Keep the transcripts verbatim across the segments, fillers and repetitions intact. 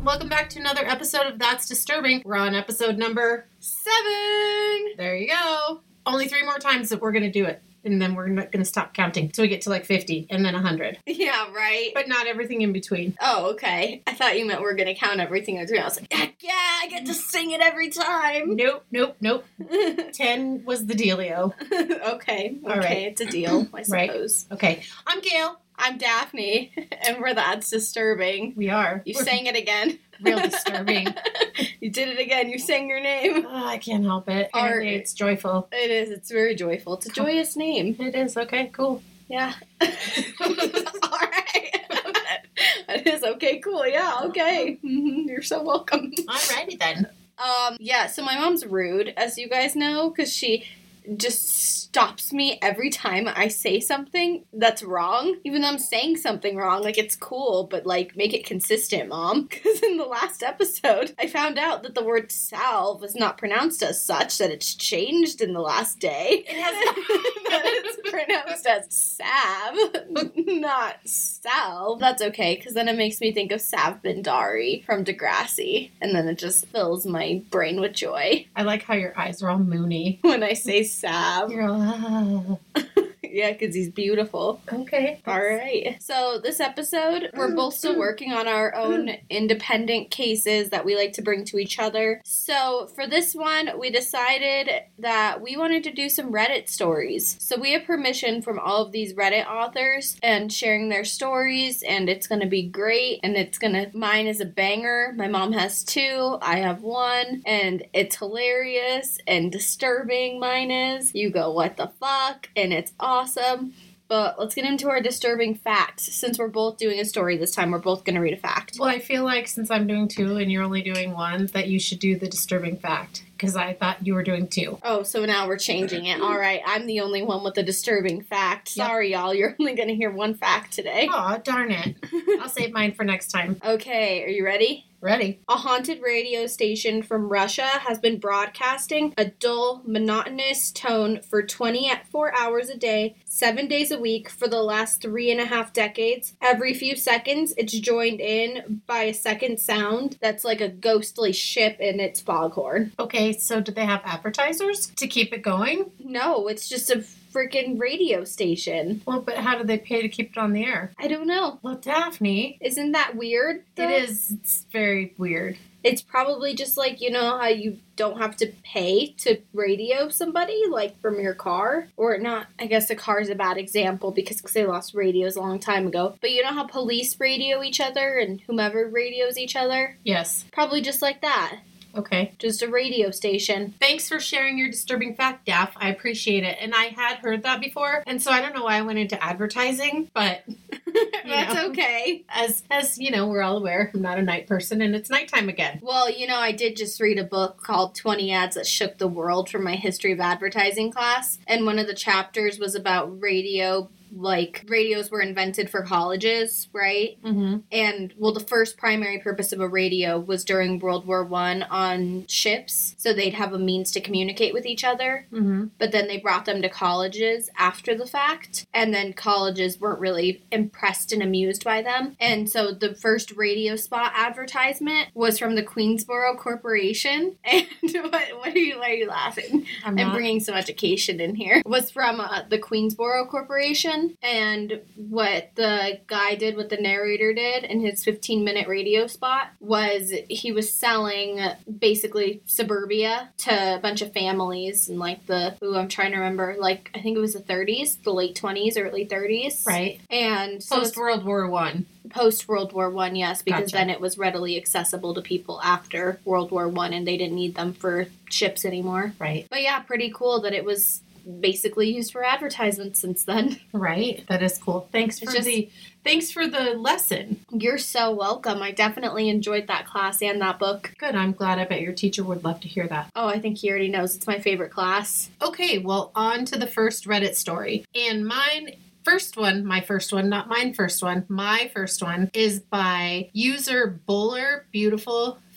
Welcome back to another episode of That's Disturbing. We're on episode number seven. There you go. Only three more times that we're going to do it. And then we're not going to stop counting. So we get to like fifty and then one hundred. Yeah, right. But not everything in between. Oh, okay. I thought you meant we are going to count everything in between. I was like, heck yeah, I get to sing it every time. Nope, nope, nope. ten was the dealio. okay. All okay, right. It's a deal, I suppose. Right. Okay. I'm Gail. I'm Daphne. And we're That's Disturbing. We are. You we're sang it again. Real disturbing. You did it again. You sang your name. Oh, I can't help it. Art. It's joyful. It is. It's very joyful. It's a joyous name. It is. Okay, cool. Yeah. All right. It is. Okay, cool. Yeah, okay. Mm-hmm. You're so welcome. Alrighty then. Um, yeah, so my mom's rude, as you guys know, because she just stops me every time I say something that's wrong, even though I'm saying something wrong. Like, it's cool, but, like, make it consistent, Mom. Because in the last episode, I found out that the word salve is not pronounced as such, that it's changed in the last day. It has that it's pronounced as salve, not salve. That's okay, because then it makes me think of Sav Bindari from Degrassi, and then it just fills my brain with joy I like how your eyes are all moony. when I say Sav. You're all, ah. Yeah, because he's beautiful. Okay. All right. So this episode, we're both still working on our own independent cases that we like to bring to each other. So for this one, we decided that we wanted to do some Reddit stories. So we have permission from all of these Reddit authors and sharing their stories, and it's going to be great. And it's going to, mine is a banger. My mom has two. I have one. And it's hilarious and disturbing, mine is. You go, what the fuck? And it's awesome. Awesome. But let's get into our disturbing facts. Since we're both doing a story this time, we're both going to read a fact. Well, I feel like since I'm doing two and you're only doing one, that you should do the disturbing fact. Because I thought you were doing two. Oh, so now we're changing it. All right, I'm the only one with the disturbing fact. Yep. Sorry, y'all. You're only going to hear one fact today. Aw, darn it. I'll save mine for next time. Okay, are you ready? Ready. A haunted radio station from Russia has been broadcasting a dull, monotonous tone for twenty-four hours a day, seven days a week for the last three and a half decades. Every few seconds, it's joined in by a second sound that's like a ghostly ship in its foghorn. Okay, so did they have advertisers to keep it going? No, it's just a freaking radio station. Well, but how do they pay to keep it on the air? I don't know. Well, Daphne. Isn't that weird, though? It is. It's very weird. It's probably just like, you know, how you don't have to pay to radio somebody, like from your car. Or not, I guess a car is a bad example because they lost radios a long time ago. But you know how police radio each other and whomever radios each other? Yes. Probably just like that. Okay. Just a radio station. Thanks for sharing your disturbing fact, Daph. I appreciate it. And I had heard that before, and so I don't know why I went into advertising, but That's know. okay. As, as you know, we're all aware, I'm not a night person, and it's nighttime again. Well, you know, I did just read a book called twenty Ads That Shook the World from my History of Advertising class, and one of the chapters was about radio. Like, radios were invented for colleges, right? Mm-hmm. And, well, the first primary purpose of a radio was during World War One on ships, so they'd have a means to communicate with each other. Mm-hmm. But then they brought them to colleges after the fact, and then colleges weren't really impressed and amused by them. And so the first radio spot advertisement was from the Queensboro Corporation. And what, what are you, why are you laughing? I'm, I'm not. bringing some education in here. It was from uh, the Queensboro Corporation. And what the guy did, what the narrator did in his fifteen minute radio spot was he was selling basically suburbia to a bunch of families in like the, ooh, I'm trying to remember, like I think it was the thirties, the late twenties, early thirties. Right. And so Post World War One. Post World War One, yes, because Gotcha. then it was readily accessible to people after World War One, and they didn't need them for ships anymore. Right. But yeah, pretty cool that it was basically used for advertisements since then. Right. That is cool. Thanks for It's just- the thanks for the lesson. You're so welcome. I definitely enjoyed that class and that book. Good. I'm glad. I bet your teacher would love to hear that. Oh, I think he already knows. It's my favorite class. Okay, well, on to the first Reddit story. And mine first one, my first one, not mine first one, my first one is by user Bowler Beautiful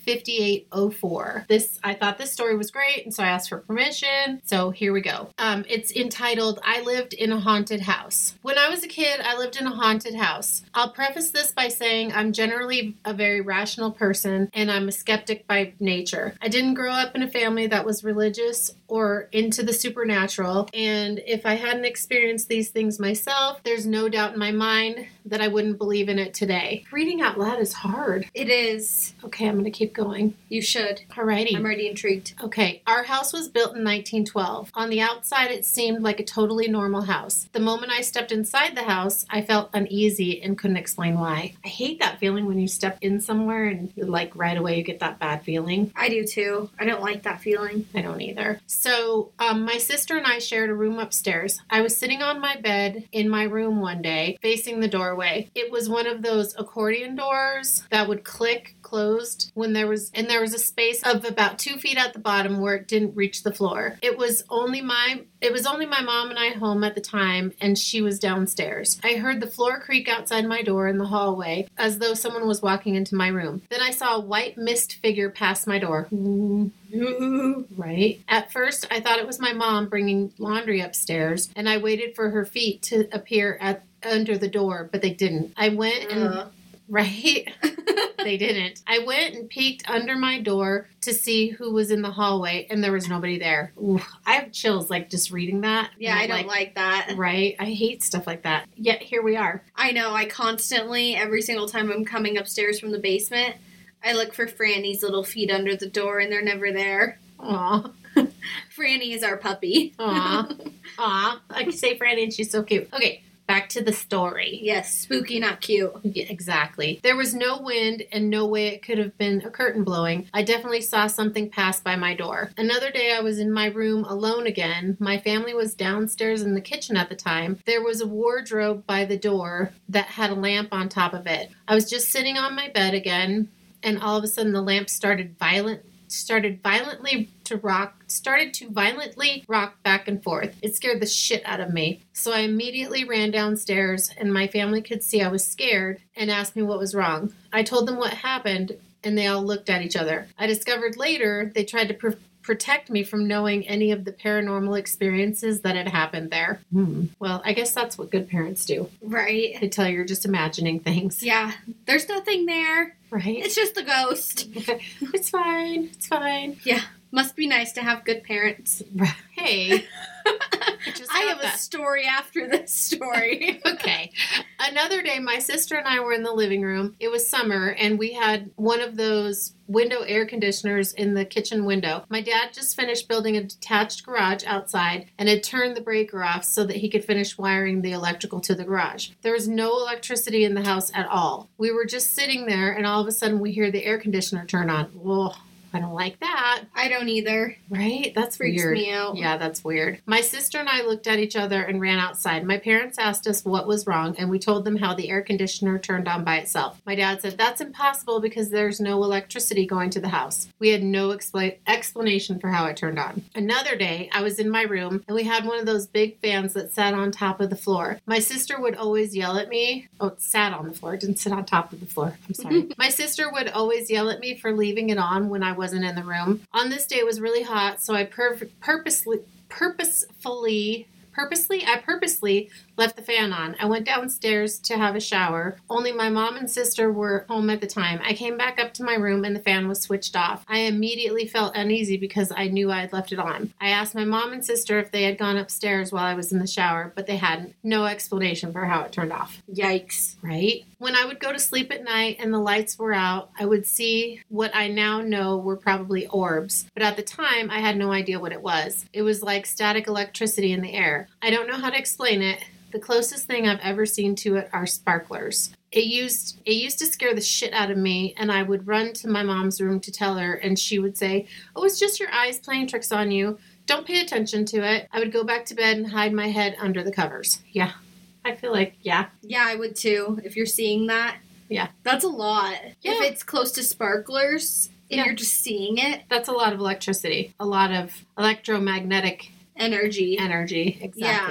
fifty-eight oh four. This, I thought this story was great, and so I asked for permission. So here we go. Um, it's entitled, I Lived in a Haunted House. When I was a kid, I lived in a haunted house. I'll preface this by saying I'm generally a very rational person, and I'm a skeptic by nature. I didn't grow up in a family that was religious or into the supernatural, and if I hadn't experienced these things myself, there's no doubt in my mind that I wouldn't believe in it today. Reading out loud is hard. It is. Okay, I'm going to keep going. You should. Alrighty. I'm already intrigued. Okay, our house was built in nineteen twelve. On the outside, it seemed like a totally normal house. The moment I stepped inside the house, I felt uneasy and couldn't explain why. I hate that feeling when you step in somewhere and like right away you get that bad feeling. I do too. I don't like that feeling. I don't either. So, um, my sister and I shared a room upstairs. I was sitting on my bed in my room one day, facing the doorway. It was one of those accordion doors that would click closed when there was, and there was a space of about two feet at the bottom where it didn't reach the floor. It was only my, it was only my mom and I home at the time, and she was downstairs. I heard the floor creak outside my door in the hallway, as though someone was walking into my room. Then I saw a white mist figure pass my door. Right? At first, I thought it was my mom bringing laundry upstairs, and I waited for her feet to appear at under the door, but they didn't. I went and... Uh. Right? They didn't. I went and peeked under my door to see who was in the hallway, and there was nobody there. Ooh, I have chills, like, just reading that. Yeah, I don't like, like that. Right? I hate stuff like that. Yet, here we are. I know. I constantly, every single time I'm coming upstairs from the basement, I look for Franny's little feet under the door, and they're never there. Aw. Franny is our puppy. Aw. Aw. I can say Franny, and she's so cute. Okay. Back to the story. Yes, spooky, not cute. Yeah, exactly. There was no wind and no way it could have been a curtain blowing. I definitely saw something pass by my door. Another day I was in my room alone again. My family was downstairs in the kitchen at the time. There was a wardrobe by the door that had a lamp on top of it. I was just sitting on my bed again, and all of a sudden the lamp started violent started violently to rock, started to violently rock back and forth. It scared the shit out of me. So I immediately ran downstairs, and my family could see I was scared and asked me what was wrong. I told them what happened, and they all looked at each other. I discovered later they tried to pr- protect me from knowing any of the paranormal experiences that had happened there. Hmm. Well, I guess that's what good parents do. Right. They tell you you're just imagining things. Yeah. There's nothing there. Right. It's just a ghost. It's fine. It's fine. Yeah. Must be nice to have good parents. Hey. I have that. a story after this story. Okay. Another day, my sister and I were in the living room. It was summer, and we had one of those window air conditioners in the kitchen window. My dad just finished building a detached garage outside and had turned the breaker off so that he could finish wiring the electrical to the garage. There was no electricity in the house at all. We were just sitting there, and all of a sudden we hear the air conditioner turn on. Whoa. I don't like that. I don't either. Right? That's Freaks weird. me out. Yeah, that's weird. My sister and I looked at each other and ran outside. My parents asked us what was wrong, and we told them how the air conditioner turned on by itself. My dad said, that's impossible because there's no electricity going to the house. We had no expl- explanation for how it turned on. Another day, I was in my room, and we had one of those big fans that sat on top of the floor. My sister would always yell at me. Oh, it sat on the floor. It didn't sit on top of the floor. I'm sorry. My sister would always yell at me for leaving it on when I was wasn't in the room. On this day, it was really hot, so I pur- purposely, purposefully, purposely, I purposely left the fan on. I went downstairs to have a shower. Only my mom and sister were home at the time. I came back up to my room and the fan was switched off. I immediately felt uneasy because I knew I had left it on. I asked my mom and sister if they had gone upstairs while I was in the shower, but they hadn't. No explanation for how it turned off. Yikes. Right? When I would go to sleep at night and the lights were out, I would see what I now know were probably orbs. But at the time, I had no idea what it was. It was like static electricity in the air. I don't know how to explain it. The closest thing I've ever seen to it are sparklers. It used it used to scare the shit out of me, and I would run to my mom's room to tell her, and she would say, "Oh, it's just your eyes playing tricks on you. Don't pay attention to it." I would go back to bed and hide my head under the covers. Yeah. I feel like, yeah. Yeah, I would too, if you're seeing that. Yeah. That's a lot. Yeah. If it's close to sparklers and yeah. you're just seeing it. That's a lot of electricity. A lot of electromagnetic energy. Energy, exactly. Yeah.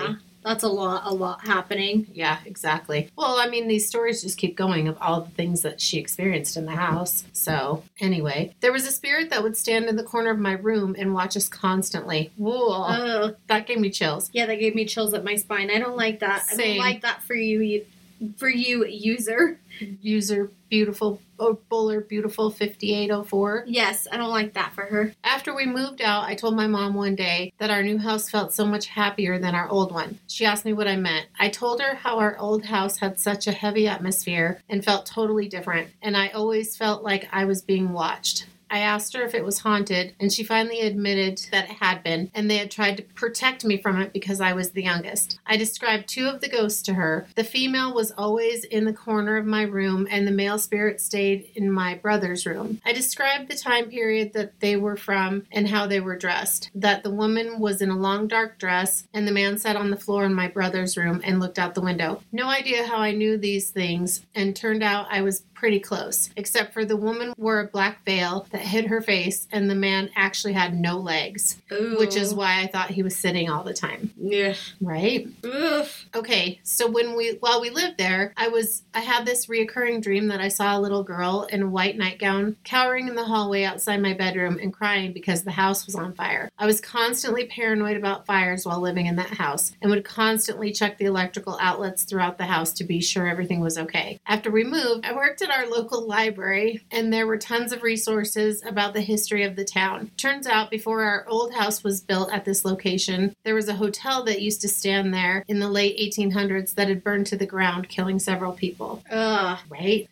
That's a lot, a lot happening. Yeah, exactly. Well, I mean, these stories just keep going of all the things that she experienced in the house. So, anyway, there was a spirit that would stand in the corner of my room and watch us constantly. Whoa, Ugh. that gave me chills. Yeah, that gave me chills up my spine. I don't like that. I Same. don't like that for you, you for you, user. User beautiful, oh, Bowler beautiful fifty-eight oh four. Yes, I don't like that for her. After we moved out, I told my mom one day that our new house felt so much happier than our old one. She asked me what I meant. I told her how our old house had such a heavy atmosphere and felt totally different, and I always felt like I was being watched. I asked her if it was haunted, and she finally admitted that it had been, and they had tried to protect me from it because I was the youngest. I described two of the ghosts to her. The female was always in the corner of my room, and the male spirit stayed in my brother's room. I described the time period that they were from and how they were dressed. That the woman was in a long dark dress, and the man sat on the floor in my brother's room and looked out the window. No idea how I knew these things, and turned out I was pretty close, except for the woman wore a black veil that hid her face, and the man actually had no legs, Ooh. which is why I thought he was sitting all the time. Yeah. Right? Ugh. Okay, so when we while we lived there, I was I had this reoccurring dream that I saw a little girl in a white nightgown cowering in the hallway outside my bedroom and crying because the house was on fire. I was constantly paranoid about fires while living in that house and would constantly check the electrical outlets throughout the house to be sure everything was okay. After we moved, I worked at our local library, and there were tons of resources about the history of the town. Turns out, before our old house was built at this location, there was a hotel that used to stand there in the late eighteen hundreds that had burned to the ground, killing several people. Ugh. Right?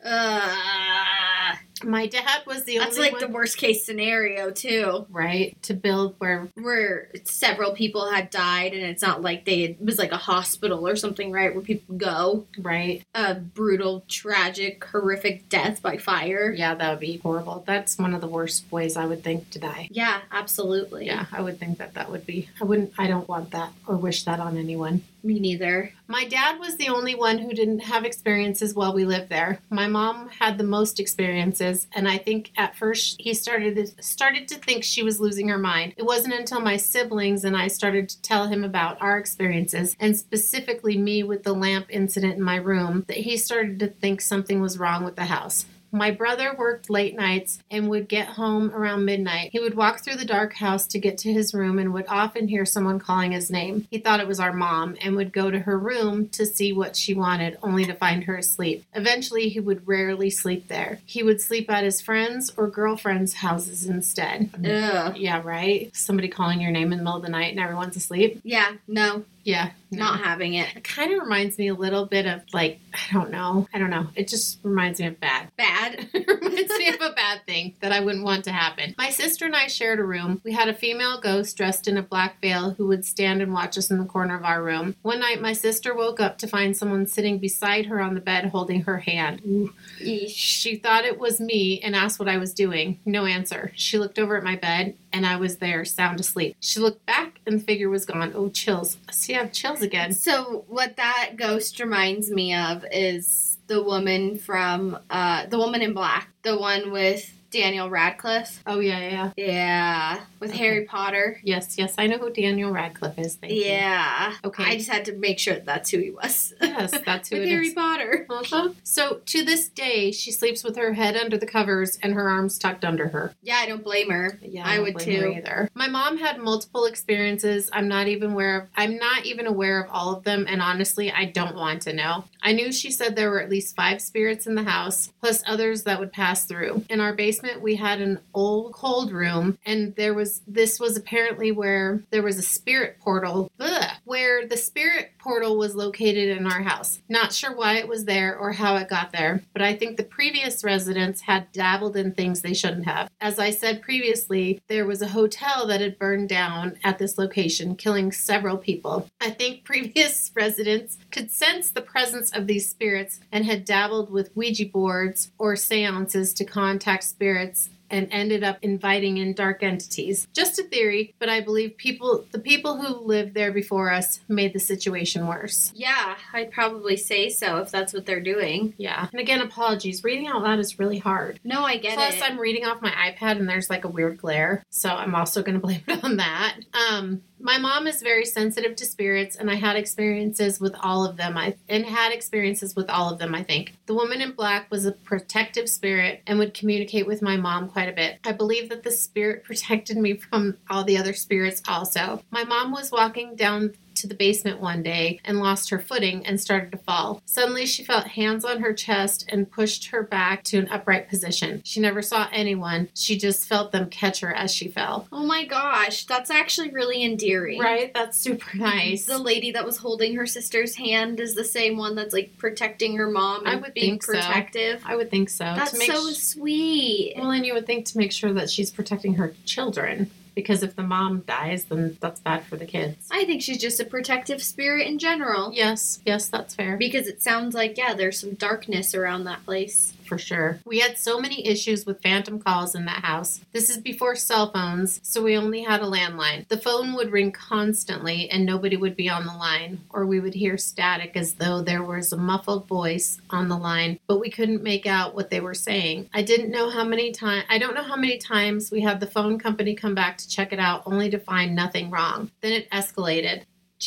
Ugh. My dad was the That's only like one... the worst case scenario, too. Right? To build where... Where several people had died, and it's not like they had, it was like a hospital or something, right? Where people go. Right. A brutal, tragic, horrific death by fire. Yeah, that would be horrible. That's one of the worst ways I would think to die. Yeah, absolutely. Yeah, I would think that that would be... I wouldn't... I don't want that or wish that on anyone. Me neither. My dad was the only one who didn't have experiences while we lived there. My mom had the most experiences, and I think at first he started to, started to think she was losing her mind. It wasn't until my siblings and I started to tell him about our experiences, and specifically me with the lamp incident in my room, that he started to think something was wrong with the house. My brother worked late nights and would get home around midnight. He would walk through the dark house to get to his room and would often hear someone calling his name. He thought it was our mom and would go to her room to see what she wanted, only to find her asleep. Eventually, he would rarely sleep there. He would sleep at his friends' or girlfriends' houses instead. Ugh. Yeah, right? Somebody calling your name in the middle of the night and everyone's asleep. Yeah, no. Yeah. No. Not having it. It kind of reminds me a little bit of, like, I don't know. I don't know. It just reminds me of bad. Bad. It reminds me of a bad thing that I wouldn't want to happen. My sister and I shared a room. We had a female ghost dressed in a black veil who would stand and watch us in the corner of our room. One night, my sister woke up to find someone sitting beside her on the bed holding her hand. Ooh. She thought it was me and asked what I was doing. No answer. She looked over at my bed, and I was there, sound asleep. She looked back, and the figure was gone. Oh, chills. See, I have chills again. So what that ghost reminds me of is the woman from, uh, the woman in black. The one with Daniel Radcliffe. Oh, yeah, yeah. Yeah. With Okay. Harry Potter. Yes, yes. I know who Daniel Radcliffe is. Thank you. Yeah. Okay. I just had to make sure that's who he was. Yes, that's who With it Harry is. Potter. Uh-huh. So, to this day, she sleeps with her head under the covers and her arms tucked under her. Yeah, I don't blame her. Yeah, I don't would blame her too. either. My mom had multiple experiences. I'm not even aware of. I'm not even aware of all of them, and honestly, I don't want to know. I knew she said there were at least five spirits in the house, plus others that would pass through. In our basement, we had an old cold room, and there was this was apparently where there was a spirit portal. Ugh, where the spirit portal was located in our house. Not sure why it was there or how it got there, but I think the previous residents had dabbled in things they shouldn't have. As I said previously, there was a hotel that had burned down at this location, killing several people. I think previous residents could sense the presence of these spirits and had dabbled with Ouija boards or seances to contact spirits and ended up inviting in dark entities. Just a theory, but I believe people, the people who lived there before us made the situation worse. Yeah, I'd probably say so if that's what they're doing. Yeah. And again, apologies. Reading out loud is really hard. No, I get Plus, it. I'm reading off my iPad and there's like a weird glare, so I'm also going to blame it on that. Um, My mom is very sensitive to spirits, and I had experiences with all of them. I and had experiences with all of them, I think. The woman in black was a protective spirit and would communicate with my mom quite a bit. I believe that the spirit protected me from all the other spirits also. My mom was walking down to the basement one day and lost her footing and started to fall. Suddenly she felt hands on her chest and pushed her back to an upright position. She never saw anyone. She just felt them catch her as she fell. Oh my gosh, that's actually really endearing. Right? That's super nice. The lady that was holding her sister's hand is the same one that's like protecting her mom and I would being think so. protective. I would think so. That's to make so sh- sweet. Well, and you would think to make sure that she's protecting her children. Because if the mom dies, then that's bad for the kids. I think she's just a protective spirit in general. Yes, yes, that's fair. Because it sounds like, yeah, there's some darkness around that place. For sure. We had so many issues with phantom calls in that house. This is before cell phones, so we only had a landline. The phone would ring constantly and nobody would be on the line, or we would hear static as though there was a muffled voice on the line, but we couldn't make out what they were saying. I didn't know how many times, I don't know how many times we had the phone company come back to check it out only to find nothing wrong. Then it escalated.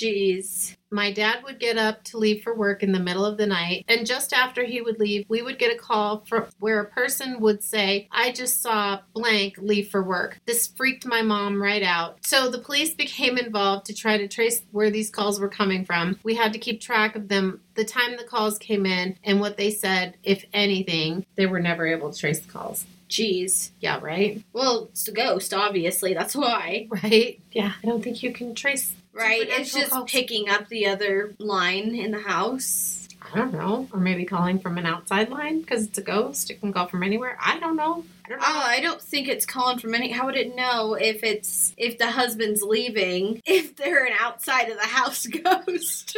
Jeez. My dad would get up to leave for work in the middle of the night, and just after he would leave, we would get a call from where a person would say, I just saw blank leave for work. This freaked my mom right out. So the police became involved to try to trace where these calls were coming from. We had to keep track of them, the time the calls came in, and what they said, if anything. They were never able to trace the calls. Jeez. Yeah, right? Well, it's a ghost, obviously. That's why. Right? Yeah, I don't think you can trace. Right? It's just calls. picking up the other line in the house. I don't know. Or maybe calling from an outside line because it's a ghost. It can call from anywhere. I don't know. I don't know. Oh, I don't think it's calling from any. How would it know if it's if the husband's leaving if they're an outside of the house ghost?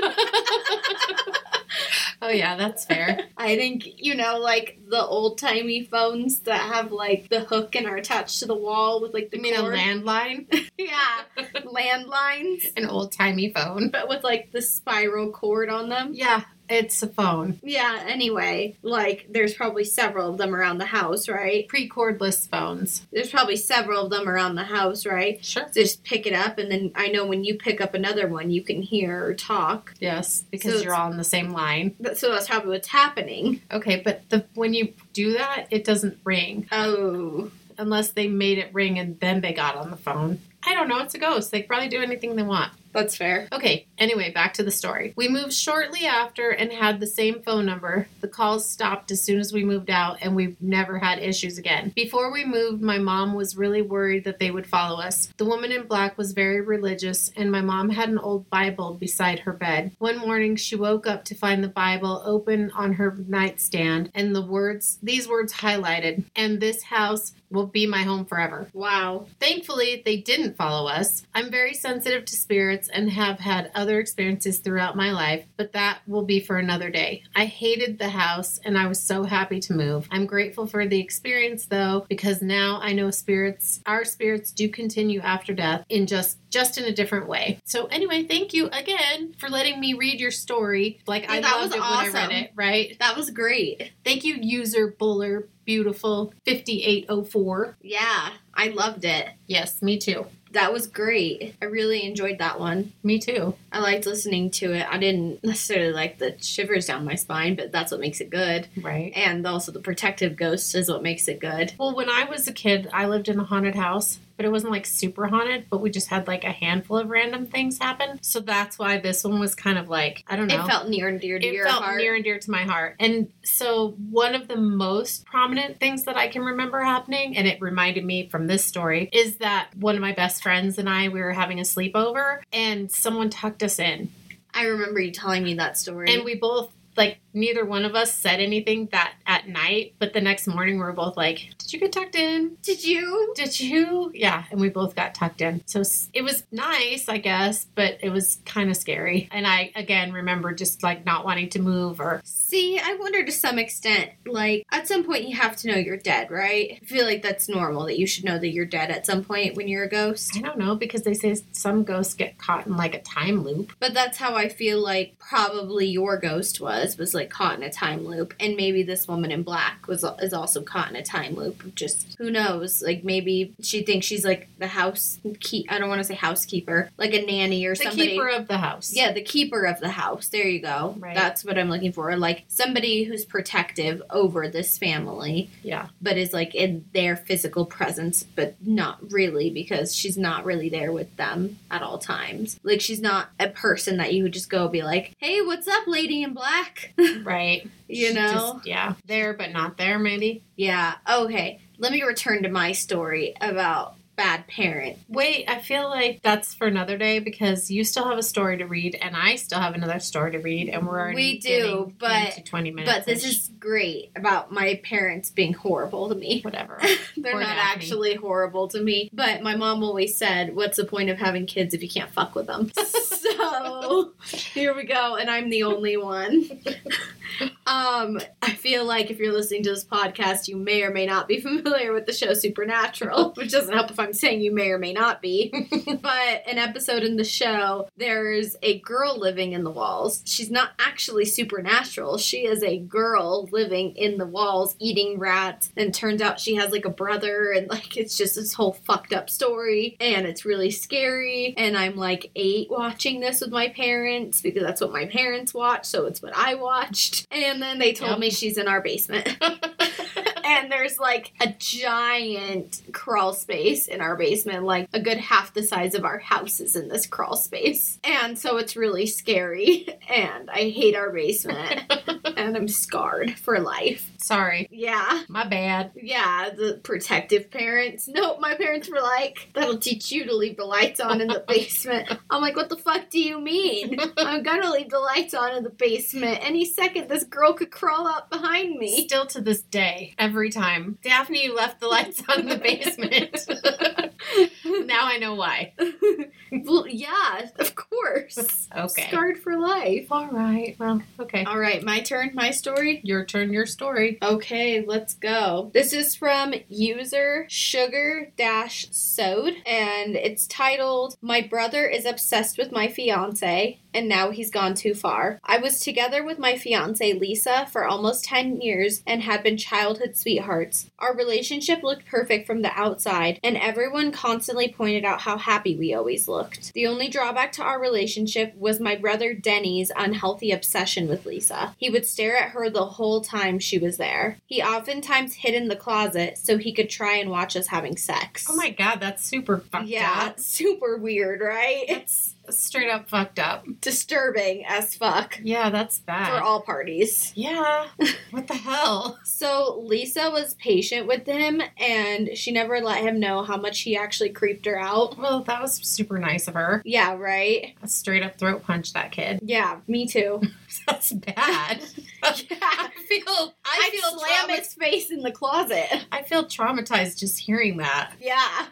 Oh yeah, that's fair. I think, you know, like the old timey phones that have like the hook and are attached to the wall with like the You mean cord. a landline? Yeah, landlines, An old timey phone. but with like the spiral cord on them. Yeah, it's a phone. Yeah. Anyway, like there's probably several of them around the house, right? Pre-cordless phones. There's probably several of them around the house, right? Sure. So just pick it up, and then I know when you pick up another one, you can hear or talk. Yes, because So you're it's- all on the same line. But- So that's probably what's happening. Okay, but the when you do that, it doesn't ring Oh. unless they made it ring and then they got on the phone. I don't know. It's a ghost. They can probably do anything they want. That's fair. Okay, anyway, back to the story. We moved shortly after and had the same phone number. The calls stopped as soon as we moved out, and we've never had issues again. Before we moved, my mom was really worried that they would follow us. The woman in black was very religious, and my mom had an old Bible beside her bed. One morning, she woke up to find the Bible open on her nightstand, and the words, these words highlighted, "And this house will be my home forever." Wow. Thankfully, they didn't follow us. I'm very sensitive to spirits and have had other experiences throughout my life, but that will be for another day. I hated the house and I was so happy to move. I'm grateful for the experience though, because now I know spirits, our spirits do continue after death in just just in a different way. So anyway, thank you again for letting me read your story. Like Yeah, I that loved was it when I read awesome. it, right? That was great. Thank you, user Buller Beautiful fifty-eight oh four. Yeah, I loved it. Yes, me too. That was great. I really enjoyed that one. Me too. I liked listening to it. I didn't necessarily like the shivers down my spine, but that's what makes it good. Right. And also the protective ghost is what makes it good. Well, when I was a kid, I lived in a haunted house, but it wasn't like super haunted, but we just had like a handful of random things happen. So that's why this one was kind of like, I don't know. It felt near and dear to It your felt heart. near and dear to my heart. And so one of the most prominent things that I can remember happening, and it reminded me from this story, is that one of my best friends and I, we were having a sleepover and someone tucked us in. I remember you telling me that story. And we both, like, neither one of us said anything that at night, but the next morning we were both like, did you get tucked in? Did you? Did you? Yeah, and we both got tucked in. So s- it was nice, I guess, but it was kind of scary. And I, again, remember just, like, not wanting to move or... See, I wonder to some extent, like, at some point you have to know you're dead, right? I feel like that's normal, that you should know that you're dead at some point when you're a ghost. I don't know, because they say some ghosts get caught in, like, a time loop. But that's how I feel like probably your ghost was, was like like caught in a time loop, and maybe this woman in black was is also caught in a time loop. Just who knows? Like maybe she thinks she's like the house keep. I don't want to say housekeeper, like a nanny or the somebody. keeper of the house. Yeah, the keeper of the house. There you go. Right. That's what I'm looking for. Like somebody who's protective over this family. Yeah. But is like in their physical presence, but not really, because she's not really there with them at all times. Like she's not a person that you would just go be like, hey, what's up, lady in black? Right. You She know? just, yeah. There, but not there, maybe. Yeah. Okay. Let me return to my story about bad parent. Wait, I feel like that's for another day because you still have a story to read and I still have another story to read and we're already We do, getting but- into twenty minutes. But this is great about my parents being horrible to me. whatever. They're Poor not Daphne. actually horrible to me. But my mom always said, what's the point of having kids if you can't fuck with them? So here we go. And I'm the only one. Um, I feel like if you're listening to this podcast, you may or may not be familiar with the show Supernatural, which doesn't help if I'm saying you may or may not be. But an episode in the show, there's a girl living in the walls. She's not actually supernatural. She is a girl living in the walls, eating rats, and turns out she has like a brother, and like it's just this whole fucked up story, and it's really scary. And I'm like eight watching this with my parents because that's what my parents watch, so it's what I watched. And then they told Yep. me she's in our basement. And there's like a giant crawl space in our basement, like a good half the size of our house is in this crawl space. And so it's really scary. And I hate our basement. And I'm scarred for life. Sorry. Yeah. My bad. Yeah, the protective parents. Nope, my parents were like, that'll teach you to leave the lights on in the basement. I'm like, what the fuck do you mean? I'm gonna leave the lights on in the basement. Any second, this girl could crawl up behind me. Still to this day, every time. Daphne, you left the lights on in the basement. Now I know why. Well, yeah, of course. Okay. Scarred for life. All right. Well, okay. All right, my turn, my story. Your turn, your story. Okay, let's go. This is from user sugar dash sewed, and it's titled, My Brother is Obsessed with My Fiancé, and Now He's Gone Too Far. I was together with my fiancé Lisa for almost ten years and had been childhood sweethearts. Our relationship looked perfect from the outside, and everyone constantly pointed out how happy we always looked. The only drawback to our relationship was my brother Denny's unhealthy obsession with Lisa. He would stare at her the whole time she was there. He oftentimes hid in the closet so he could try and watch us having sex. Oh my god, that's super fucked Yeah, up. super weird, right? It's straight up fucked up. Disturbing as fuck Yeah, that's bad. for all parties. Yeah. What the hell? So Lisa was patient with him, and she never let him know how much he actually creeped her out. Well, that was super nice of her. Yeah, right? A straight up throat punch that kid. Yeah, me too. That's bad. Yeah. I feel I I'd feel slam trauma- its face in the closet. I feel traumatized just hearing that. Yeah.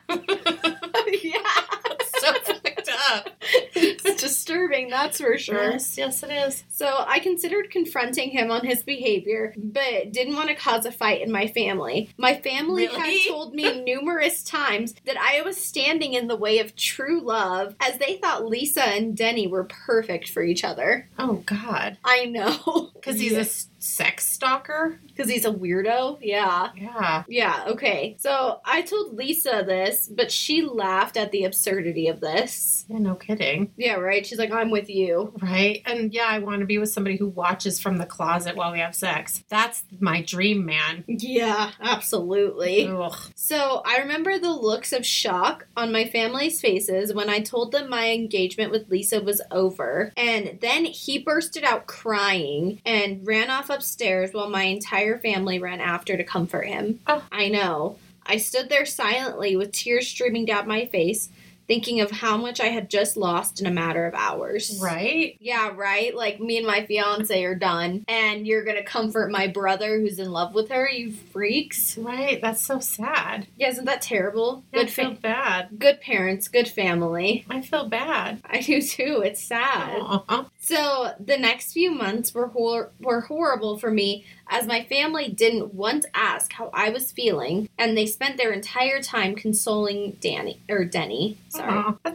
Yeah. So fucked up. It's disturbing, that's for sure. Yes, yes it is. So I considered confronting him on his behavior, but didn't want to cause a fight in my family. My family Really? had told me numerous times that I was standing in the way of true love, as they thought Lisa and Denny were perfect for each other. Oh god. I know. Because he's a s- sex stalker? Because he's a weirdo? Yeah. Yeah. Yeah, okay. So I told Lisa this, but she laughed at the absurdity of this. Yeah, no kidding. Yeah, right? She's like, I'm with you. Right? And yeah, I want to be with somebody who watches from the closet while we have sex. That's my dream, man. Yeah, absolutely. Ugh. So I remember the looks of shock on my family's faces when I told them my engagement with Lisa was over. And then he bursted out crying and ran off upstairs while my entire family ran after to comfort him. Oh. I know. I stood there silently with tears streaming down my face, thinking of how much I had just lost in a matter of hours. Right? Yeah, right? Like, me and my fiance are done, and you're gonna comfort my brother who's in love with her, you freaks. Right? That's so sad. Yeah, isn't that terrible? I Good feel fa- bad. good parents, good family. I feel bad. I do too. It's sad. Aw. So the next few months were hor- were horrible for me, as my family didn't once ask how I was feeling, and they spent their entire time consoling Danny or Denny. Sorry. Aw. That's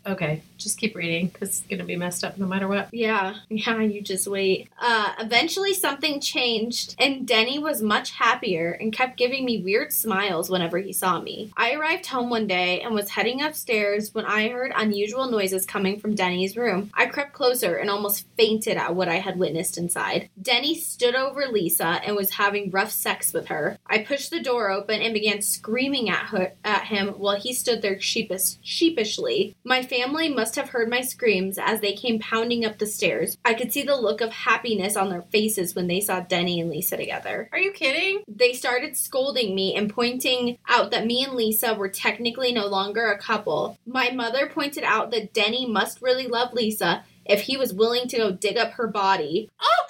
Okay, just keep reading because it's going to be messed up no matter what. Yeah, yeah, you just wait. Uh, eventually something changed, and Denny was much happier and kept giving me weird smiles whenever he saw me. I arrived home one day and was heading upstairs when I heard unusual noises coming from Denny's room. I crept closer and almost fainted at what I had witnessed inside. Denny stood over Lisa and was having rough sex with her. I pushed the door open and began screaming at her at him while he stood there sheepish, sheepishly. My family must have heard my screams as they came pounding up the stairs. I could see the look of happiness on their faces when they saw Denny and Lisa together. Are you kidding? They started scolding me and pointing out that me and Lisa were technically no longer a couple. My mother pointed out that Denny must really love Lisa if he was willing to go dig up her body. Oh!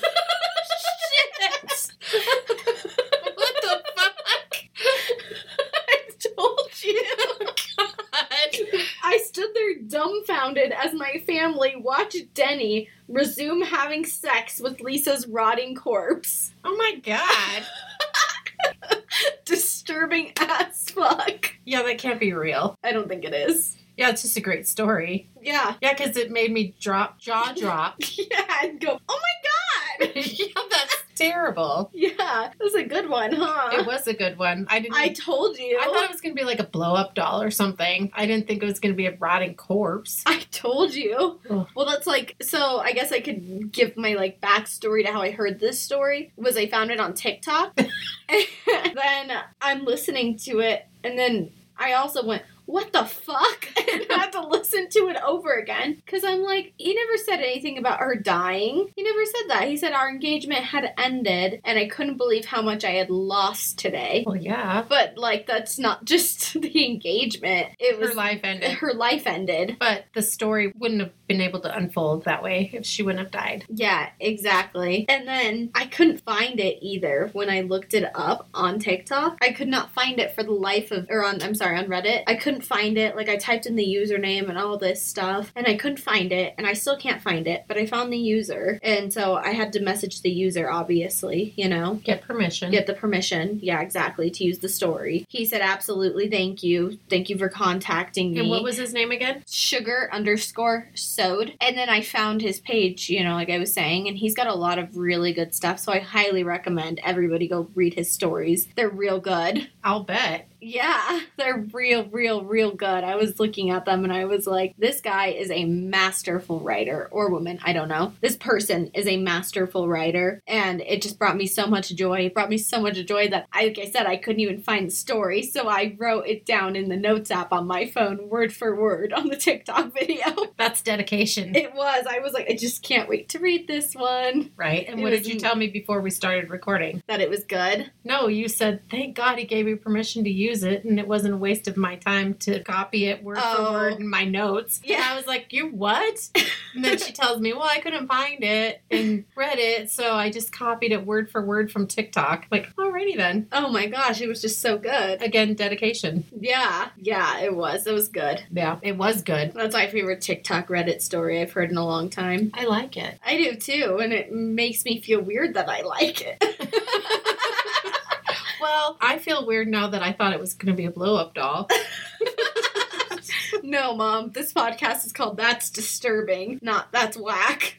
Shit! What the fuck? I told you. God. I stood there dumbfounded as my family watched Denny resume having sex with Lisa's rotting corpse. Oh my god. Disturbing as fuck. Yeah, that can't be real. I don't think it is. Yeah, it's just a great story. Yeah. Yeah, because it made me drop, jaw drop. Yeah, and go, oh my god! Yeah, that's terrible. Yeah, that was a good one, huh? It was a good one. I didn't. I told you. I thought it was going to be like a blow up doll or something. I didn't think it was going to be a rotting corpse. I told you. Ugh. Well, that's like, so I guess I could give my like backstory to how I heard this story. Was I found it on TikTok. And then I'm listening to it, and then I also went, what the fuck? And I had to listen to it over again. Because I'm like, he never said anything about her dying. He never said that. He said our engagement had ended, and I couldn't believe how much I had lost today. Well, yeah. But, like, that's not just the engagement. It was Her life ended. Her life ended. But the story wouldn't have been able to unfold that way if she wouldn't have died. Yeah, exactly. And then I couldn't find it either when I looked it up on TikTok. I could not find it for the life of, or on, I'm sorry, on Reddit. I couldn't find it. Like, I typed in the username and all this stuff, and I couldn't find it, and I still can't find it, but I found the user, and so I had to message the user, obviously, you know. Get permission. Get the permission, yeah, exactly, to use the story. He said, absolutely, thank you. Thank you for contacting me. And what was his name again? Sugar underscore sewed. And then I found his page, you know, like I was saying, and he's got a lot of really good stuff, so I highly recommend everybody go read his stories. They're real good. I'll bet. Yeah, they're real, real, real good. I was looking at them and I was like, this guy is a masterful writer, or woman, I don't know. This person is a masterful writer, and it just brought me so much joy. It brought me so much joy that, I, like I said, I couldn't even find the story, so I wrote it down in the notes app on my phone, word for word, on the TikTok video. That's dedication. It was. I was like, I just can't wait to read this one. Right? And It what was- did you tell me before we started recording? That it was good. No, you said, thank God he gave me permission to use it, and it wasn't a waste of my time to copy it word Oh. for word in my notes. Yeah. And I was like, you what? And then she tells me, well, I couldn't find it in Reddit, so I just copied it word for word from TikTok. Like, alrighty then. Oh my gosh, it was just so good. Again, dedication. Yeah, yeah, it was. It was good. Yeah, it was good. That's my favorite TikTok Reddit story I've heard in a long time. I like it. I do too, and it makes me feel weird that I like it. Well, I feel weird now that I thought it was going to be a blow-up doll. No, Mom, this podcast is called That's Disturbing, not That's Whack.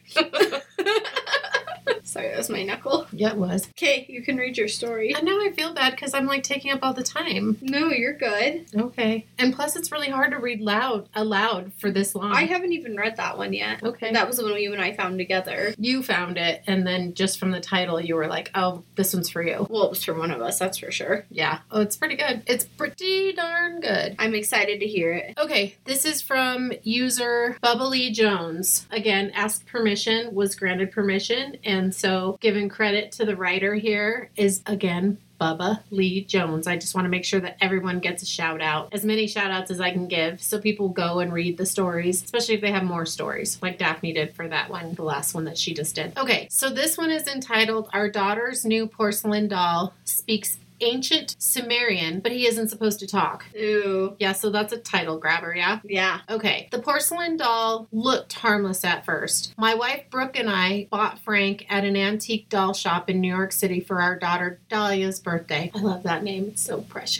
Sorry, that was my knuckle. Yeah, it was. Okay, you can read your story. And now I feel bad because I'm like taking up all the time. No, you're good. Okay. And plus it's really hard to read loud aloud for this long. I haven't even read that one yet. Okay. That was the one you and I found together. You found it, and then just from the title you were like, oh, this one's for you. Well, it was from one of us, that's for sure. Yeah. Oh, it's pretty good. It's pretty darn good. I'm excited to hear it. Okay, this is from user Bubba Lee Jones. Again, asked permission, was granted permission, and so giving credit to the writer here is, again, Bubba Lee Jones. I just want to make sure that everyone gets a shout out. As many shout outs as I can give so people go and read the stories, especially if they have more stories, like Daphne did for that one, the last one that she just did. Okay, so this one is entitled Our Daughter's New Porcelain Doll Speaks Ancient Sumerian, but he isn't supposed to talk. Ooh. Yeah, so that's a title grabber, yeah? Yeah. Okay, the porcelain doll looked harmless at first. My wife Brooke and I bought Frank at an antique doll shop in New York City for our daughter Dahlia's birthday. I love that name, it's so precious.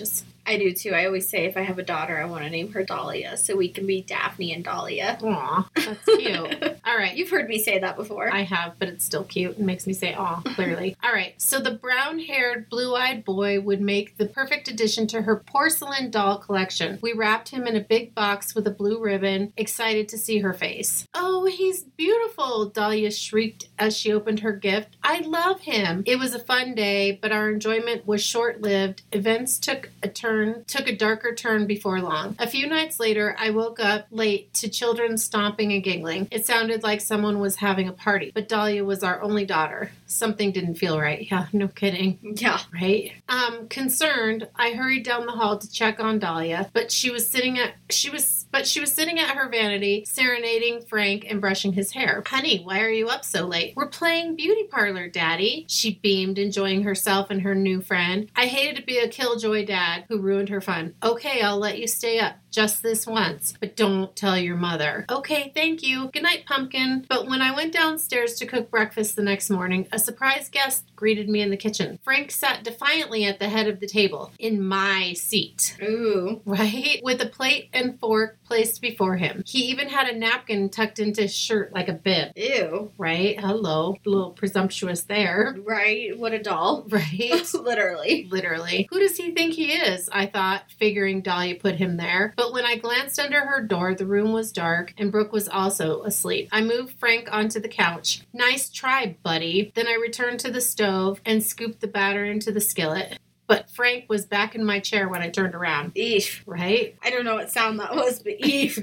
I do too. I always say if I have a daughter, I want to name her Dahlia so we can be Daphne and Dahlia. Aw, that's cute. All right. You've heard me say that before. I have, but it's still cute. It makes me say aw, clearly. All right. So the brown-haired, blue-eyed boy would make the perfect addition to her porcelain doll collection. We wrapped him in a big box with a blue ribbon, excited to see her face. Oh, he's beautiful, Dahlia shrieked as she opened her gift. I love him. It was a fun day, but our enjoyment was short-lived. Events took a turn, took a darker turn before long. A few nights later, I woke up late to children stomping and giggling. It sounded like someone was having a party, but Dahlia was our only daughter. Something didn't feel right. Yeah, no kidding. Yeah. Right? Um, concerned, I hurried down the hall to check on Dahlia, but she was sitting at she was but she was sitting at her vanity, serenading Frank and brushing his hair. Honey, why are you up so late? We're playing beauty parlor, Daddy. She beamed, enjoying herself and her new friend. I hated to be a killjoy dad who ruined her fun. Okay, I'll let you stay up. Just this once, but don't tell your mother. Okay, thank you. Good night, Pumpkin. But when I went downstairs to cook breakfast the next morning, a surprise guest greeted me in the kitchen. Frank sat defiantly at the head of the table, in my seat. Ooh. Right? With a plate and fork placed before him. He even had a napkin tucked into his shirt like a bib. Ew. Right? Hello. A little presumptuous there. Right? What a doll. Right? Literally. Literally. Who does he think he is? I thought, figuring Dahlia put him there. But when I glanced under her door, the room was dark, and Brooke was also asleep. I moved Frank onto the couch. Nice try, buddy. Then I returned to the stove and scooped the batter into the skillet. But Frank was back in my chair when I turned around. Eef. Right? I don't know what sound that was, but eef.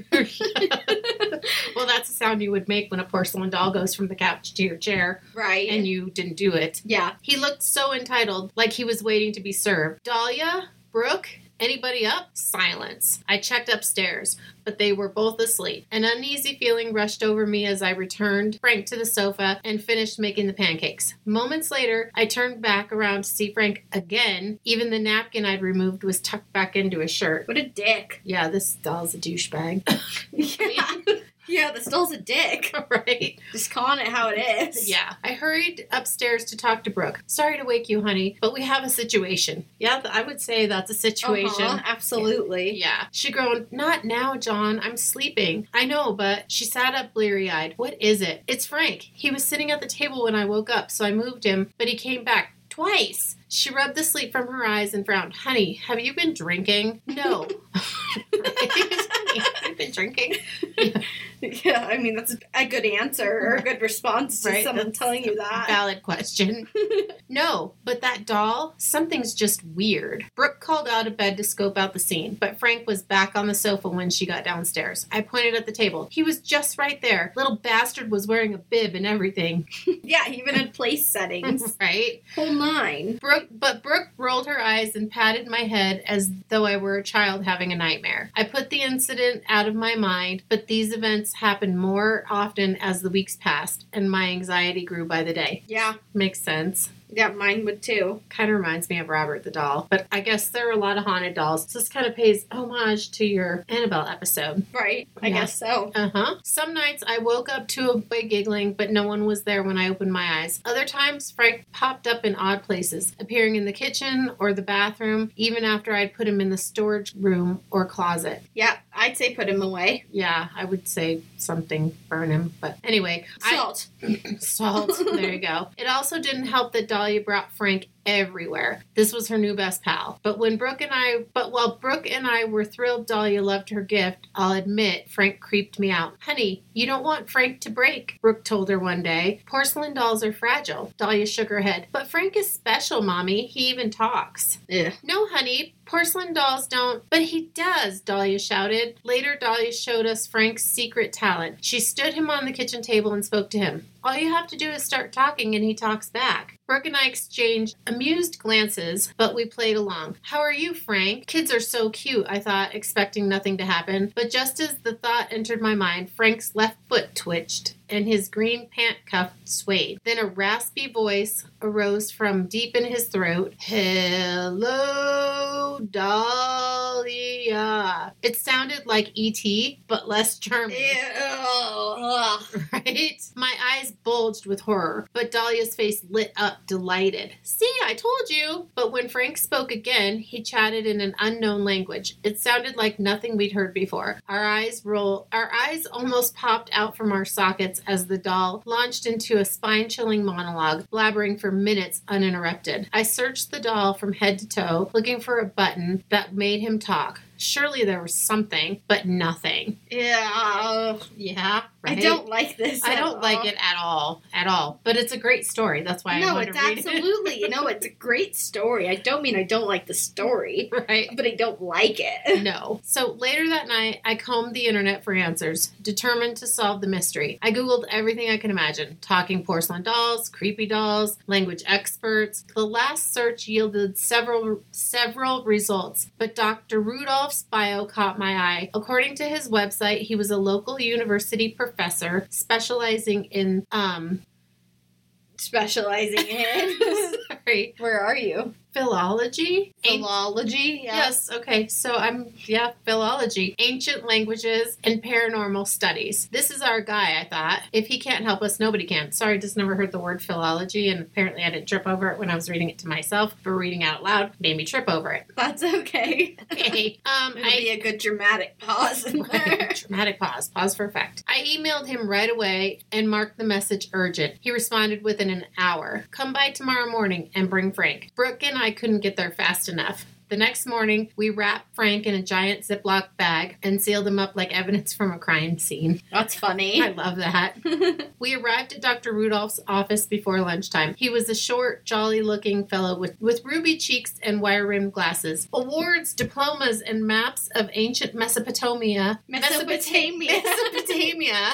Well, that's a sound you would make when a porcelain doll goes from the couch to your chair. Right. And you didn't do it. Yeah. He looked so entitled, like he was waiting to be served. Dahlia? Brooke? Anybody up? Silence. I checked upstairs, but they were both asleep. An uneasy feeling rushed over me as I returned Frank to the sofa and finished making the pancakes. Moments later, I turned back around to see Frank again. Even the napkin I'd removed was tucked back into his shirt. What a dick. Yeah, this doll's a douchebag. Yeah. Yeah, this doll's a dick. Right? Just calling it how it is. Yeah. I hurried upstairs to talk to Brooke. Sorry to wake you, honey, but we have a situation. Yeah, I would say that's a situation. Uh-huh, absolutely. Yeah. She groaned, not now, John. I'm sleeping. I know, but she sat up bleary-eyed. What is it? It's Frank. He was sitting at the table when I woke up, so I moved him, but he came back twice. She rubbed the sleep from her eyes and frowned. Honey, have you been drinking? No. Honey, have you been drinking? Yeah. Yeah, I mean, that's a good answer or a good response to Right, someone that's telling you that. Valid question. No, but that doll, something's just weird. Brooke called out of bed to scope out the scene, but Frank was back on the sofa when she got downstairs. I pointed at the table. He was just right there. Little bastard was wearing a bib and everything. Yeah, he even had place settings. Right? Whole nine. Brooke, but Brooke rolled her eyes and patted my head as though I were a child having a nightmare. I put the incident out of my mind, but these events happened more often as the weeks passed, and my anxiety grew by the day. Yeah. Makes sense. Yeah, mine would too. Kind of reminds me of Robert the doll. But I guess there are a lot of haunted dolls. So this kind of pays homage to your Annabelle episode. Right. I Yeah. guess so. Uh-huh. Some nights I woke up to a boy giggling, but no one was there when I opened my eyes. Other times, Frank popped up in odd places, appearing in the kitchen or the bathroom, even after I'd put him in the storage room or closet. Yeah, I'd say put him away. Yeah, I would say something, burn him. But anyway. Salt. I, salt. There you go. It also didn't help that Dahlia brought Frank everywhere. This was her new best pal. But when Brooke and I, but while Brooke and I were thrilled Dahlia loved her gift, I'll admit Frank creeped me out. Honey, you don't want Frank to break, Brooke told her one day. Porcelain dolls are fragile. Dahlia shook her head. But Frank is special, Mommy. He even talks. Yeah. No, honey. Porcelain dolls don't. But he does, Dahlia shouted. Later, Dahlia showed us Frank's secret talent. She stood him on the kitchen table and spoke to him. All you have to do is start talking and he talks back. Brooke and I exchanged amused glances, but we played along. How are you, Frank? Kids are so cute, I thought, expecting nothing to happen. But just as the thought entered my mind, Frank's left foot twitched and his green pant cuff swayed. Then a raspy voice arose from deep in his throat. Hello, Dahlia. Dahlia. It sounded like E T, but less German. Ew. Right? My eyes bulged with horror, but Dahlia's face lit up, delighted. See, I told you. But when Frank spoke again, he chatted in an unknown language. It sounded like nothing we'd heard before. Our eyes roll, our eyes almost popped out from our sockets as the doll launched into a spine-chilling monologue, blabbering for minutes uninterrupted. I searched the doll from head to toe, looking for a button that made him talk. Surely there was something, but nothing. Yeah. Yeah, right? I don't like this. I at don't all. like it at all. At all. But it's a great story. That's why I No, want it's to read absolutely. You know, it's a great story. I don't mean I don't like the story, it. Right? but I don't like it. No. So later that night, I combed the internet for answers, determined to solve the mystery. I Googled everything I could imagine. Talking porcelain dolls, creepy dolls, language experts. The last search yielded several several results, but Doctor Rudolph's bio caught my eye. According to his website, he was a local university professor specializing in, um... Specializing in. Sorry. Where are you? Philology? Philology? Yeah. Yes, okay, so I'm, yeah, philology, ancient languages, and paranormal studies. This is our guy, I thought. If he can't help us, nobody can. Sorry, just never heard the word philology, and apparently I didn't trip over it when I was reading it to myself, but reading out loud made me trip over it. That's okay. Okay, um, It'll I... be a good dramatic pause in there. Dramatic pause. Pause for effect. I emailed him right away and marked the message urgent. He responded within an hour. Come by tomorrow morning and bring Frank. Brooke and I couldn't get there fast enough. The next morning, we wrapped Frank in a giant Ziploc bag and sealed him up like evidence from a crime scene. That's funny. I love that. We arrived at Doctor Rudolph's office before lunchtime. He was a short, jolly-looking fellow with, with ruby cheeks and wire-rimmed glasses. Awards, diplomas, and maps of ancient Mesopotamia. Mesopotamia. Mesopotamia.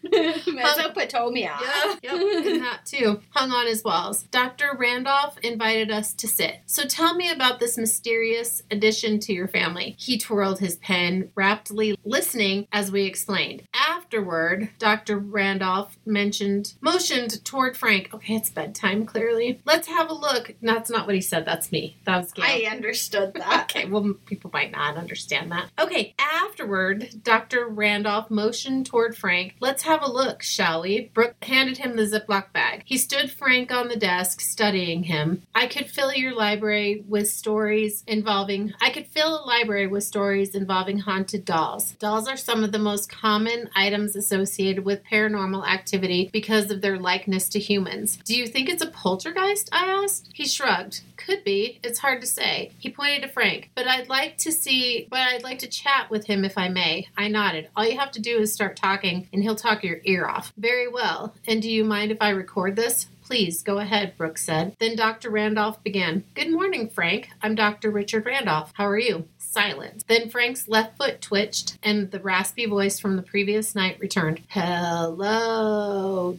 Mesopotamia. Yeah, yep, and that too, hung on his walls. Doctor Randolph invited us to sit. So tell me about this mysterious addition to your family. He twirled his pen, raptly listening as we explained. Afterward, Doctor Randolph mentioned, motioned toward Frank. Okay, it's bedtime, clearly. Let's have a look. That's not what he said. That's me. That was Gail. I understood that. Okay, well, people might not understand that. Okay, afterward, Doctor Randolph motioned toward Frank. Let's have a look, shall we? Brooke handed him the Ziploc bag. He stood Frank on the desk, studying him. I could fill your library with stories involving, I could fill a library with stories involving haunted dolls. Dolls are some of the most common items associated with paranormal activity because of their likeness to humans. Do you think it's a poltergeist? I asked. He shrugged. Could be. It's hard to say. He pointed to Frank. But I'd like to see, but I'd like to chat with him if I may. I nodded. All you have to do is start talking and he'll talk your ear off. Very well. And do you mind if I record this? Please, go ahead, Brooke said. Then Doctor Randolph began. Good morning, Frank. I'm Doctor Richard Randolph. How are you? Silence. Then Frank's left foot twitched, and the raspy voice from the previous night returned. Hello,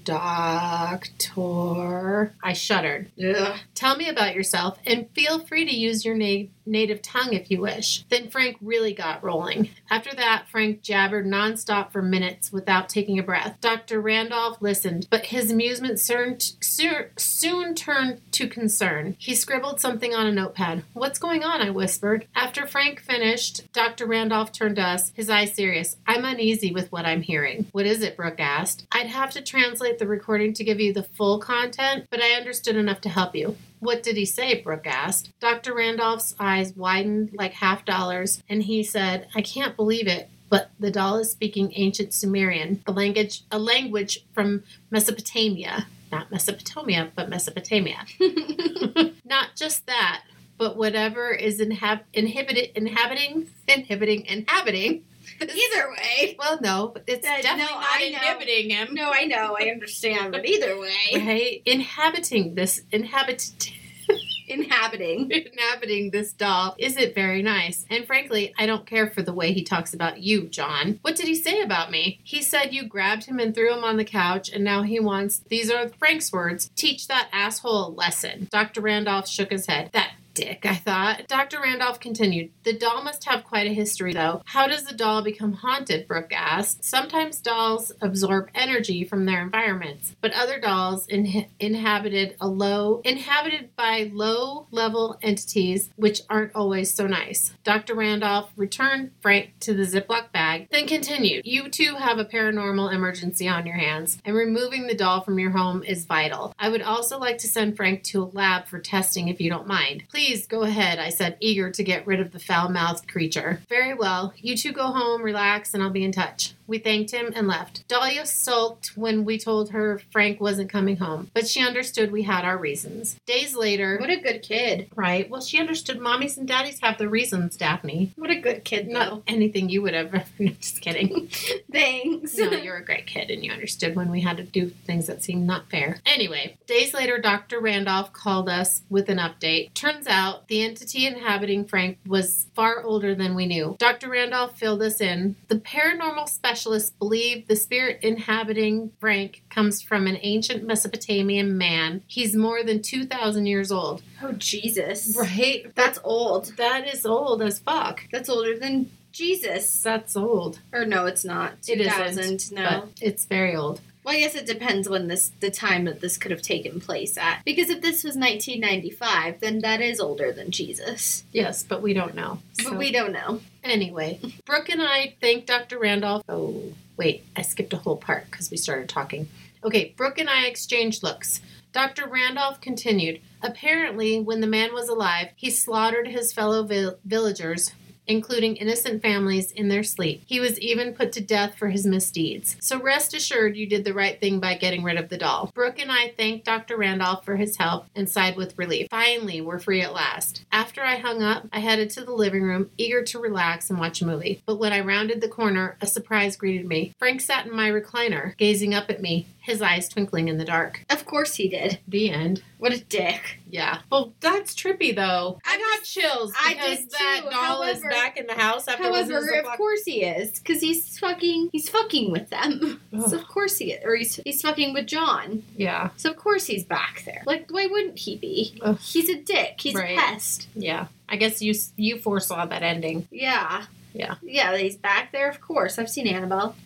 Doctor. I shuddered. Ugh. Tell me about yourself, and feel free to use your na- native tongue if you wish. Then Frank really got rolling. After that, Frank jabbered nonstop for minutes without taking a breath. Doctor Randolph listened, but his amusement soon, soon, soon turned to concern. He scribbled something on a notepad. What's going on? I whispered. After Frank finished, Doctor Randolph turned to us, his eyes serious. I'm uneasy with what I'm hearing. What is it? Brooke asked. I'd have to translate the recording to give you the full content, but I understood enough to help you. What did he say? Brooke asked. Doctor Randolph's eyes widened like half dollars, and he said, I can't believe it, but the doll is speaking ancient Sumerian, a language, a language from Mesopotamia. Not Mesopotamia, but Mesopotamia. Not just that, but whatever is inhab- inhibited, inhabiting, inhibiting, inhabiting. Either way. Well, no, but it's Uh, definitely no, not I know. inhibiting him. No, I know. I understand. But either way. Right? Inhabiting this, inhabit... Inhabiting. Inhabiting this doll isn't very nice. And frankly, I don't care for the way he talks about you, John. What did he say about me? He said you grabbed him and threw him on the couch, and now he wants, these are Frank's words, teach that asshole a lesson. Doctor Randolph shook his head. That dick, I thought. Doctor Randolph continued. The doll must have quite a history, though. How does the doll become haunted? Brooke asked. Sometimes dolls absorb energy from their environments, but other dolls in- inhabited a low, inhabited by low-level entities, which aren't always so nice. Doctor Randolph returned Frank to the Ziploc bag, then continued. You two have a paranormal emergency on your hands, and removing the doll from your home is vital. I would also like to send Frank to a lab for testing if you don't mind. Please go ahead, I said, eager to get rid of the foul-mouthed creature. Very well. You two go home, relax, and I'll be in touch. We thanked him and left. Dahlia sulked when we told her Frank wasn't coming home, but she understood we had our reasons. Days later... What a good kid. Right. Well, she understood mommies and daddies have their reasons, Daphne. What a good kid, though. Not anything you would ever... No, just kidding. Thanks. No, you're a great kid, and you understood when we had to do things that seemed not fair. Anyway, days later, Doctor Randolph called us with an update. Turns out, the entity inhabiting Frank was far older than we knew. Doctor Randolph filled us in. The paranormal specialists believe the spirit inhabiting Frank comes from an ancient Mesopotamian man. He's more than two thousand years old. Oh, Jesus. Right? That's old. That is old as fuck. That's older than Jesus. That's old. Or no, it's not. It two thousand, isn't, no. but it's very old. Well, I guess it depends when this the time that this could have taken place at. Because if this was nineteen ninety-five, then that is older than Jesus. Yes, but we don't know. But So- we don't know. Anyway, Brooke and I thanked Doctor Randolph. Oh, wait, I skipped a whole part because we started talking. Okay, Brooke and I exchanged looks. Doctor Randolph continued. Apparently, when the man was alive, he slaughtered his fellow vil- villagers, including innocent families, in their sleep. He was even put to death for his misdeeds. So rest assured you did the right thing by getting rid of the doll. Brooke and I thanked Doctor Randolph for his help and sighed with relief. Finally, we're free at last. After I hung up, I headed to the living room, eager to relax and watch a movie. But when I rounded the corner, a surprise greeted me. Frank sat in my recliner, gazing up at me, his eyes twinkling in the dark. Of course he did. The end. What a dick. Yeah. Well, that's trippy, though. I got chills I because did that too. doll is However- back in the house after it was in However, the of Ziploc- course he is. Because he's fucking, he's fucking with them. Ugh. So of course he is. Or he's, he's fucking with John. Yeah. So of course he's back there. Like, why wouldn't he be? Ugh. He's a dick. He's Right. a pest. Yeah. I guess you you foresaw that ending. Yeah. Yeah. Yeah, he's back there, of course. I've seen Annabelle.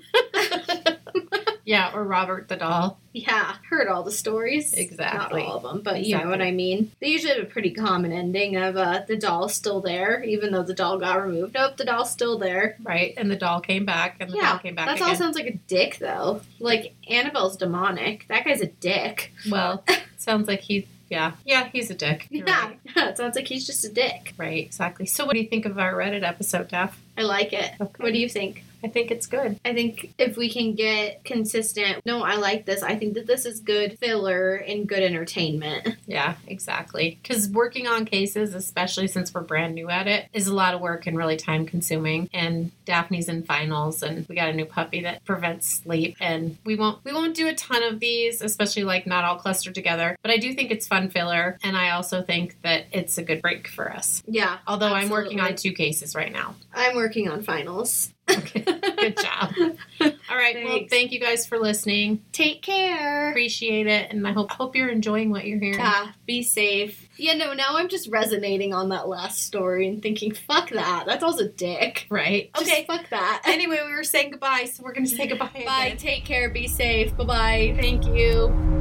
Yeah, or Robert the doll. Yeah, heard all the stories. Exactly. Not all of them, but you know Exactly. what I mean. They usually have a pretty common ending of uh, the doll's still there, even though the doll got removed. Nope, the doll's still there. Right? And the doll came back, and the yeah, doll came back that again. all sounds like a dick, though. Like, Annabelle's demonic. That guy's a dick. Well, sounds like he... Yeah. Yeah, he's a dick. You're Yeah, Right. it sounds like he's just a dick. Right, exactly. So what do you think of our Reddit episode, Daph? I like it. Okay. What do you think? I think it's good. I think if we can get consistent, no, I like this. I think that this is good filler and good entertainment. Yeah, exactly. Because working on cases, especially since we're brand new at it, is a lot of work and really time consuming. And Daphne's in finals, and we got a new puppy that prevents sleep. And we won't we won't do a ton of these, especially like not all clustered together. But I do think it's fun filler, and I also think that it's a good break for us. Yeah. Although I'm working on absolutely. two cases right now. I'm working on finals. Okay, good job. All right, well, Thanks. thank you guys for listening. Take care. Appreciate it, and I hope hope you're enjoying what you're hearing. Yeah, be safe. Yeah, no, now I'm just resonating on that last story and thinking, fuck that. That's also a dick. Right? Just Okay. fuck that. Anyway, we were saying goodbye, so we're going to say goodbye Bye. again. Take care. Be safe. Bye-bye. Thank you.